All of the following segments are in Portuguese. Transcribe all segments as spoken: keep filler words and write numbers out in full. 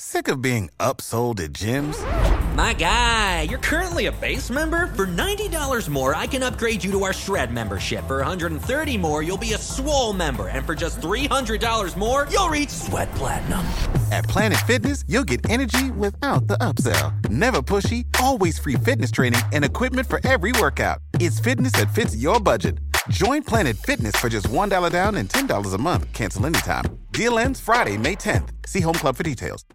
Sick of being upsold at gyms? My guy, you're currently a base member? For ninety dollars more, I can upgrade you to our Shred membership. For one hundred thirty dollars more, you'll be a Swole member. And for just three hundred dollars more, you'll reach Sweat Platinum. At Planet Fitness, you'll get energy without the upsell. Never pushy, always free fitness training and equipment for every workout. It's fitness that fits your budget. Join Planet Fitness for just one dollar down and ten dollars a month. Cancel anytime. Deal ends Friday, May tenth. See Home Club for details.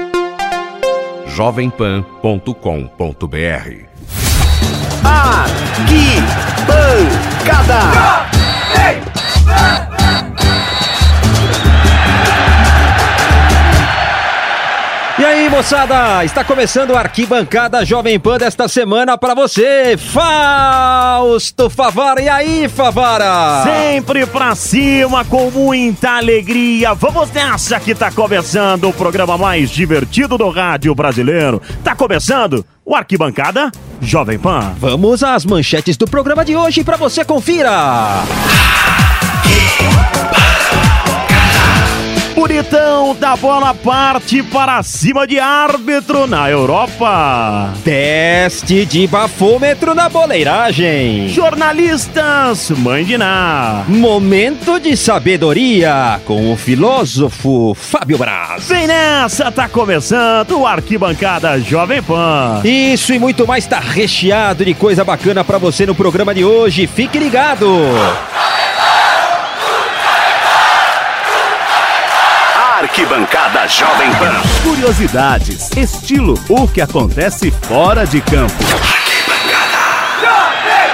jovem pan ponto com ponto b r. Arquibancada. E aí, moçada, está começando a Arquibancada Jovem Pan desta semana para você, Fausto Favara. E aí, Favara? Sempre pra cima, com muita alegria. Vamos nessa que tá começando o programa mais divertido do rádio brasileiro. Tá começando o Arquibancada Jovem Pan. Vamos às manchetes do programa de hoje para você confira. Bonitão da bola parte para cima de árbitro na Europa. Teste de bafômetro na boleiragem. Jornalistas Mãe de Ná. Momento de sabedoria com o filósofo Fábio Braz. Vem nessa, tá começando o Arquibancada Jovem Pan. Isso e muito mais tá recheado de coisa bacana para você no programa de hoje. Fique ligado. Arquibancada Jovem Pan. Curiosidades, estilo, o que acontece fora de campo. Arquibancada Jovem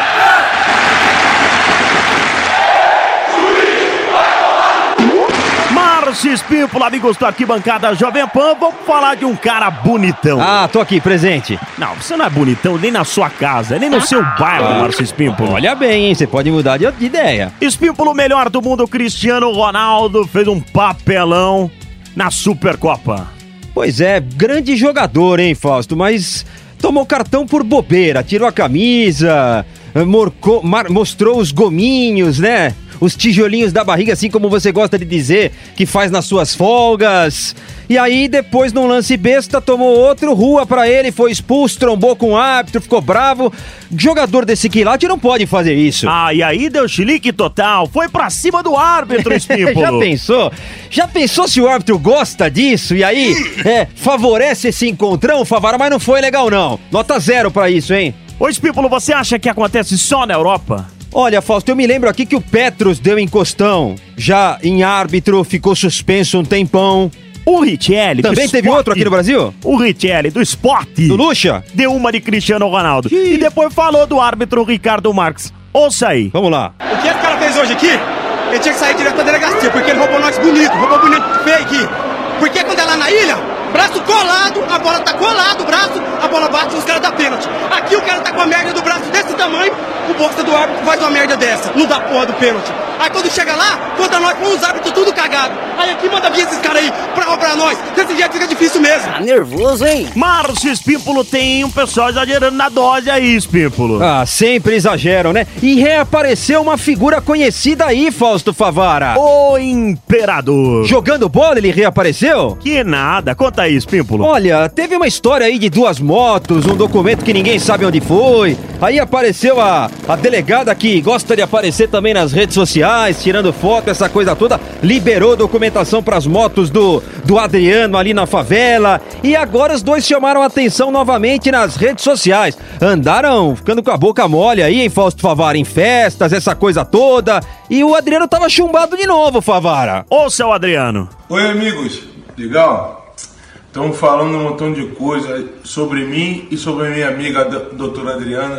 Pan. Márcio Espímpolo, amigos do Arquibancada Jovem Pan, vamos falar de um cara bonitão. Ah, tô aqui, presente. Não, você não é bonitão nem na sua casa, nem no seu bairro, Márcio Espímpolo. Olha bem, hein, você pode mudar de, de ideia. Espímpolo, melhor do mundo, Cristiano Ronaldo, fez um papelão na Supercopa. Pois é, grande jogador, hein, Fausto, mas tomou cartão por bobeira, tirou a camisa, morcou, mar, mostrou os gominhos, né? Os tijolinhos da barriga, assim como você gosta de dizer, que faz nas suas folgas. E aí, depois, num lance besta, tomou outro, rua pra ele, foi expulso, trombou com o árbitro, ficou bravo. Jogador desse quilate não pode fazer isso. Ah, e aí deu chilique total, foi pra cima do árbitro, Espímpolo. Já pensou? Já pensou se o árbitro gosta disso? E aí, é, favorece esse encontrão, Favara, mas não foi legal não. Nota zero pra isso, hein? Ô, Espímpolo, você acha que acontece só na Europa? Olha, Fausto, eu me lembro aqui que o Petros deu encostão. Já em árbitro, ficou suspenso um tempão. O Richelli também teve Sport, outro aqui no Brasil? O Richelli, do Sport. Do Lucha? Deu uma de Cristiano Ronaldo. Ih. E depois falou do árbitro Ricardo Marques. Ouça aí. Vamos lá. O que esse cara fez hoje aqui, ele tinha que sair direto pra delegacia, porque ele roubou nós bonito, roubou bonito feio aqui. Porque quando é lá na ilha, braço colado, a bola tá colado, o braço, a bola bate e os caras dão pênalti. Aqui o cara tá com a merda do braço desse tamanho, o boxa do árbitro faz uma merda dessa, não dá porra do pênalti. Aí quando chega lá, contra nós com os árbitros tudo cagado. Aí aqui manda vir esses caras aí pra roubar nós. Desse jeito fica difícil mesmo. Tá nervoso, hein? Márcio Espímpolo, tem um pessoal exagerando na dose aí, Espímpolo. Ah, sempre exageram, né? E reapareceu uma figura conhecida aí, Fausto Favara. O Imperador. Jogando bola, ele reapareceu? Que nada, conta aí, Espímpolo. Olha, teve uma história aí de duas motos, um documento que ninguém sabe onde foi. Aí apareceu a, a delegada que gosta de aparecer também nas redes sociais, tirando foto, essa coisa toda. Liberou documentação pras motos do, do Adriano ali na favela. E agora os dois chamaram a atenção novamente nas redes sociais. Andaram ficando com a boca mole aí, hein, Fausto Favara, em festas, essa coisa toda. E o Adriano tava chumbado de novo, Favara. Ô, seu Adriano. Oi, amigos. Legal? Estamos falando um montão de coisa sobre mim e sobre a minha amiga, a doutora Adriana.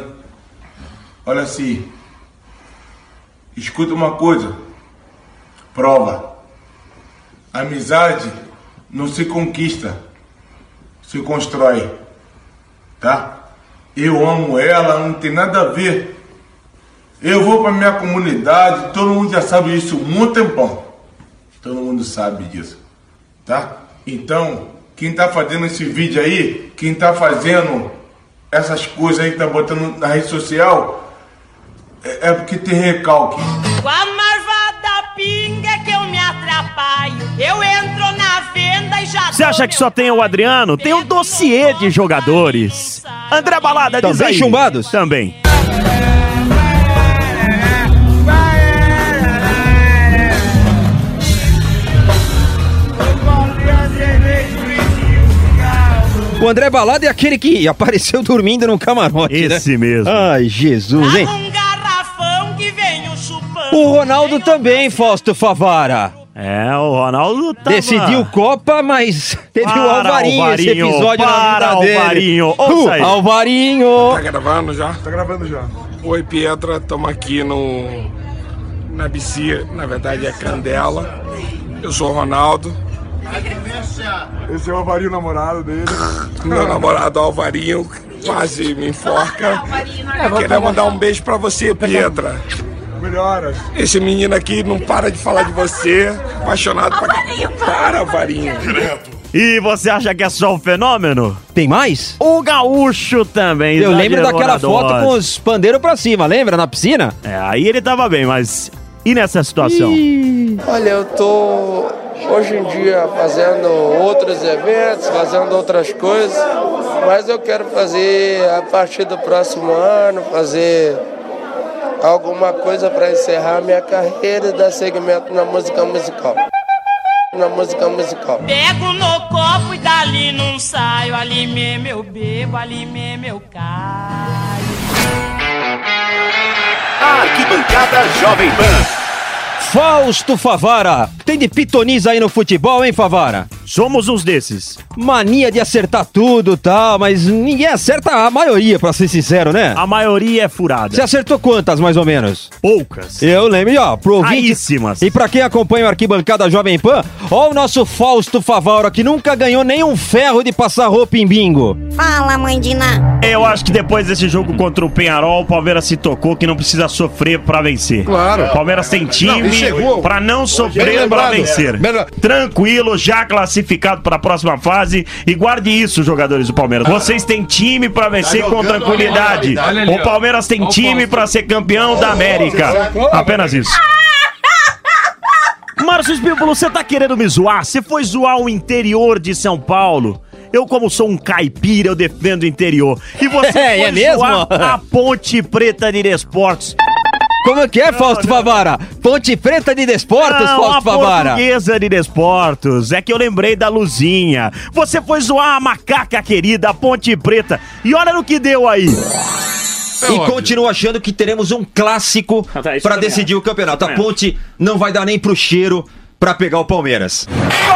Olha assim, escuta uma coisa, prova. Amizade não se conquista, se constrói, tá? Eu amo ela, não tem nada a ver. Eu vou pra minha comunidade, todo mundo já sabe isso há muito tempão. Todo mundo sabe disso, tá? Então, quem tá fazendo esse vídeo aí, quem tá fazendo essas coisas aí que tá botando na rede social, é, é porque tem recalque. Com a marvada pinga que eu me atrapalho, eu entro na venda e Você acha que só tem o Adriano? Tem um dossiê de jogadores. André Balada diz Também aí. chumbados? Também. O André Balada é aquele que apareceu dormindo no camarote, Esse né? mesmo. Ai, Jesus, hein? O Ronaldo também, Fausto Favara. É, o Ronaldo tava... Decidiu Copa, mas teve Para, o Alvarinho, Alvarinho, esse episódio para, na vida dele. Alvarinho, ouça Uh, aí. Alvarinho. Tá gravando já? Tá gravando já. Oi, Pietra, estamos aqui no... na B C, na verdade é Candela. Eu sou o Ronaldo. Esse é o Alvarinho, namorado dele. Meu namorado Alvarinho quase me enforca. Queria mandar um beijo pra você, Pietra. Melhoras. Esse menino aqui não para de falar de você. Apaixonado pra... Para, Alvarinho. E você acha que é só um fenômeno? Tem mais? O Gaúcho também. Eu lembro daquela exagerador. foto com os pandeiros pra cima, lembra? Na piscina? É, aí ele tava bem, mas... E nessa situação? Ih. Olha, eu tô hoje em dia fazendo outros eventos, fazendo outras coisas, mas eu quero fazer a partir do próximo ano, fazer alguma coisa para encerrar minha carreira e dar segmento na música musical. Na música musical. Pego no copo e dali não saio, ali mesmo eu bebo, ali mesmo eu caio. Arquibancada Jovem Pan. Fausto Favara. Tem de pitoniza aí no futebol, hein, Favara? Somos uns desses. Mania de acertar tudo e tal, mas ninguém acerta a maioria, pra ser sincero, né? A maioria é furada. Você acertou quantas, mais ou menos? Poucas. Eu lembro, ó, pro ouvinte... Raíssimas. E pra quem acompanha o Arquibancada Jovem Pan, ó o nosso Fausto Favara, que nunca ganhou nem um ferro de passar roupa em bingo. Fala, mãe de Ná. Eu acho que depois desse jogo contra o Penharol, o Palmeiras se tocou que não precisa sofrer pra vencer. Claro. O Palmeiras tem time chegou. pra não sofrer pra vencer. Melhor. Tranquilo, já classificado pra próxima fase. E guarde isso, jogadores do Palmeiras. Vocês têm time pra vencer Tá com jogando tranquilidade. a realidade. O Palmeiras tem Olha o time Fausto. pra ser campeão da América. Apenas isso. Márcio Espímpolo, você tá querendo me zoar? Você foi zoar o interior de São Paulo? Eu, como sou um caipira, eu defendo o interior. E você É, foi é mesmo? zoar a Ponte Preta de Desportos. Como é que é, Fausto Favara? Ponte Preta de Desportos, Não, Fausto a Favara? Portuguesa de Desportos. É que eu lembrei da Luzinha. Você foi zoar a macaca querida, a Ponte Preta. E olha no que deu aí. E continuo achando que teremos um clássico Ah, tá, isso pra eu também decidir acho. o campeonato. A Também acho. Ponte não vai dar nem pro cheiro pra pegar o Palmeiras.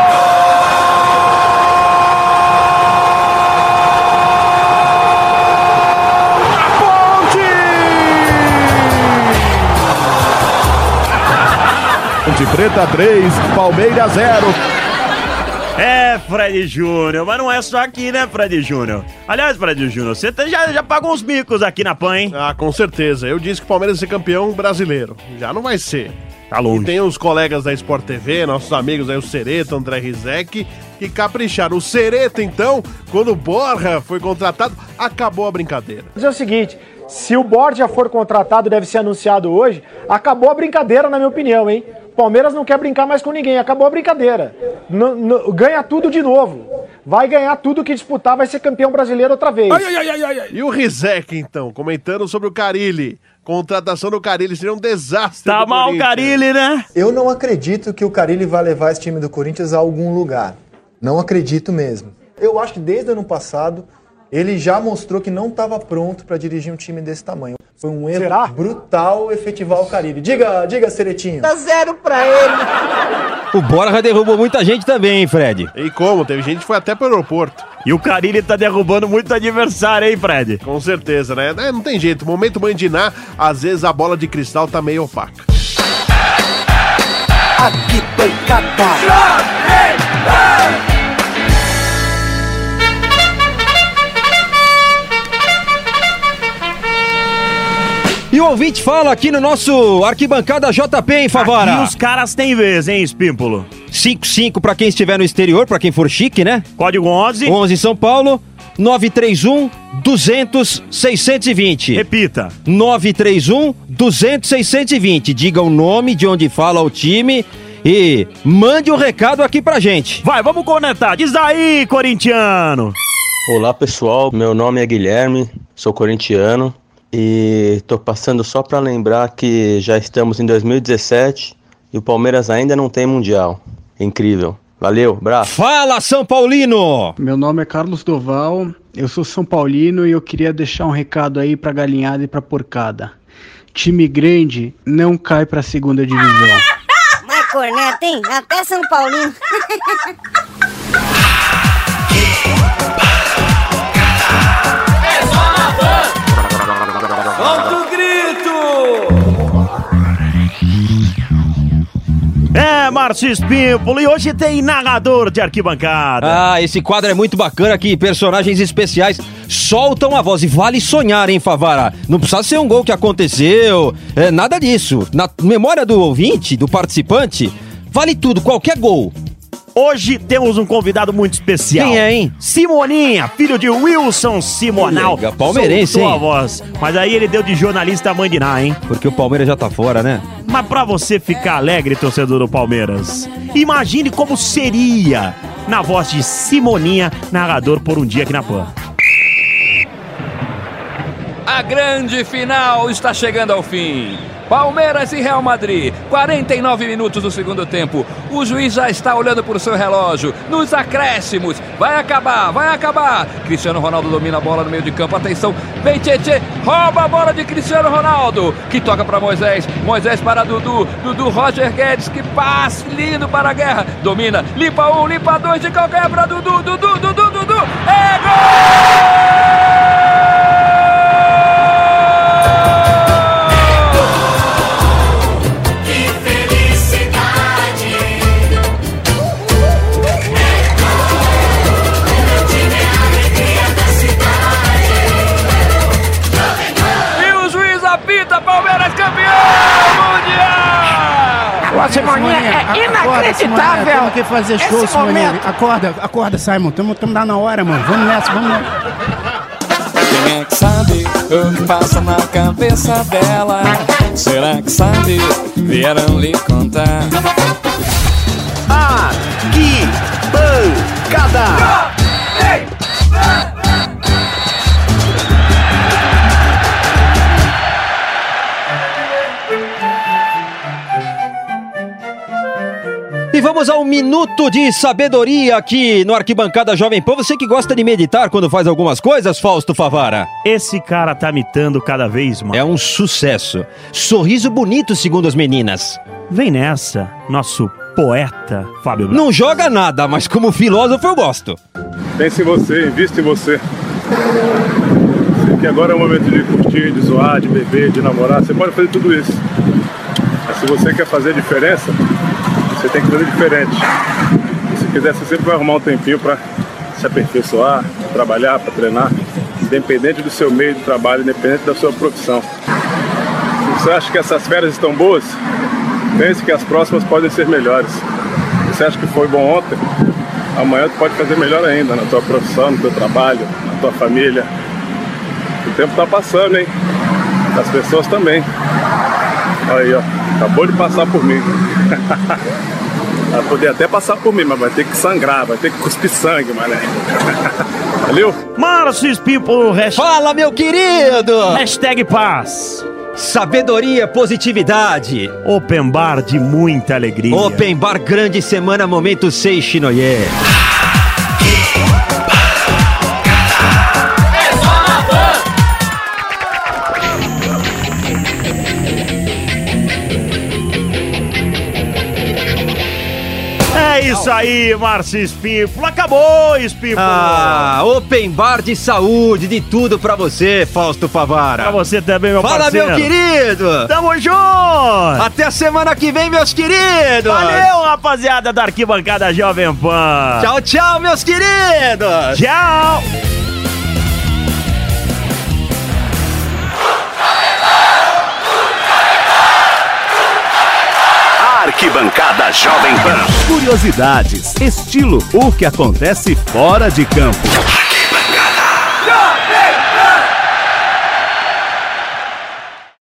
Ponte Preta três, Palmeiras zero. É, Fred Júnior, mas não é só aqui, né, Fred Júnior? Aliás, Fred Júnior, você tá- já, já pagou uns micos aqui na P A N, hein? Ah, com certeza. Eu disse que o Palmeiras ia ser campeão brasileiro. Já não vai ser. Tá longe. E tem os colegas da Sport T V, nossos amigos aí, o Sereta, André Rizek, que capricharam. O Sereta, então, quando o Borja foi contratado, acabou a brincadeira. Mas é o seguinte, se o Borja for contratado, deve ser anunciado hoje, acabou a brincadeira, na minha opinião, hein? O Palmeiras não quer brincar mais com ninguém, acabou a brincadeira. N- n- ganha tudo de novo. Vai ganhar tudo que disputar, vai ser campeão brasileiro outra vez. Ai, ai, ai, ai, ai. E o Rizek, então, comentando sobre o Carille. Contratação do Carille seria um desastre. Tá do mal o Corinthians. Carille, né? Eu não acredito que o Carille vai levar esse time do Corinthians a algum lugar. Não acredito mesmo. Eu acho que desde o ano passado ele já mostrou que não estava pronto para dirigir um time desse tamanho. Foi um erro Será? brutal efetivar o Carille. Diga, diga, Seretinho. Dá zero pra ele. O Borja derrubou muita gente também, hein, Fred? E como? Teve gente que foi até pro aeroporto. E o Carille tá derrubando muito adversário, hein, Fred? Com certeza, né? É, não tem jeito. Momento Mandiná, às vezes a bola de cristal tá meio opaca. E o ouvinte fala aqui no nosso Arquibancada J P, hein, Favara? Aqui os caras têm vez, hein, Espímpolo? cinco cinco pra quem estiver no exterior, pra quem for chique, né? Código onze. onze São Paulo, nove três um, duzentos, seiscentos e vinte. Repita. nove três um, duzentos, seiscentos e vinte. Diga o nome, de onde fala o time e mande o um recado aqui pra gente. Vai, vamos conectar. Diz aí, corintiano. Olá, pessoal. Meu nome é Guilherme, sou corintiano e tô passando só pra lembrar que já estamos em dois mil e dezessete e o Palmeiras ainda não tem Mundial. Incrível. Valeu, abraço. Fala, São Paulino! Meu nome é Carlos Doval, eu sou São Paulino e eu queria deixar um recado aí pra galinhada e pra porcada. Time grande não cai pra segunda divisão. Vai, corneta, hein? Até São Paulino. Solta o grito! É, Márcio Espímpolo, e hoje tem narrador de arquibancada. Ah, esse quadro é muito bacana que personagens especiais soltam a voz. E vale sonhar, hein, Favara? Não precisa ser um gol que aconteceu, é, nada disso. Na memória do ouvinte, do participante, vale tudo, qualquer gol. Hoje temos um convidado muito especial. Quem é, hein? Simoninha, filho de Wilson Simonal. Legal, palmeirense, soltou hein? a voz. Mas aí ele deu de jornalista Mandiná, hein? Porque o Palmeiras já tá fora, né? Mas pra você ficar alegre, torcedor do Palmeiras, imagine como seria na voz de Simoninha, narrador por um dia aqui na Pan. A grande final está chegando ao fim. Palmeiras e Real Madrid, quarenta e nove minutos do segundo tempo. O juiz já está olhando para o seu relógio. Nos acréscimos, vai acabar, vai acabar. Cristiano Ronaldo domina a bola no meio de campo. Atenção, vem Tietê, rouba a bola de Cristiano Ronaldo, que toca para Moisés. Moisés para Dudu, Dudu Roger Guedes, que passe lindo para a guerra. Domina, limpa um, limpa dois, de calcanhar para Dudu, Dudu, Dudu, Dudu. É gol! Palmeiras campeão mundial! Ô, Simoninha, é inacreditável! Temos que fazer show, Simoninha. Acorda, acorda, Simon. Tamo, tamo dando na hora, mano. Vamos nessa, vamos nessa. Quem é que sabe o que passa na cabeça dela? Será que sabe? Vieram lhe contar. Arquibancada! E vamos ao minuto de sabedoria aqui no Arquibancada Jovem Pan. Você que gosta de meditar quando faz algumas coisas, Fausto Favara? Esse cara tá mitando cada vez mais. É um sucesso. Sorriso bonito, segundo as meninas. Vem nessa, nosso poeta Fábio Braz. Não joga nada, mas como filósofo eu gosto. Pense em você, invista em você. Sei que agora é o momento de curtir, de zoar, de beber, de namorar. Você pode fazer tudo isso. Mas se você quer fazer a diferença, você tem que fazer diferente. E se quiser, você sempre vai arrumar um tempinho para se aperfeiçoar, pra trabalhar, para treinar, independente do seu meio de trabalho, independente da sua profissão. Se você acha que essas férias estão boas, pense que as próximas podem ser melhores. Se você acha que foi bom ontem, amanhã tu pode fazer melhor ainda na tua profissão, no teu trabalho, na tua família. O tempo tá passando, hein? As pessoas também. Aí, ó, acabou de passar por mim. Vai poder até passar por mim, mas vai ter que sangrar, vai ter que cuspir sangue, mané. Valeu? Márcio Espímpolo, hashtag... Fala, meu querido! Hashtag paz. Sabedoria, positividade. Open Bar de muita alegria. Open Bar, grande semana, momento Seixi Noyer. É isso aí, Márcio Espímpolo. Acabou, Espímpolo. Ah, Open Bar de saúde, de tudo pra você, Fausto Favara. Pra você também, meu Fala, parceiro. meu querido. Tamo junto. Até a semana que vem, meus queridos. Valeu, rapaziada da Arquibancada Jovem Pan. Tchau, tchau, meus queridos. Tchau. Arquibancada Jovem Pan. Curiosidades, estilo, o que acontece fora de campo.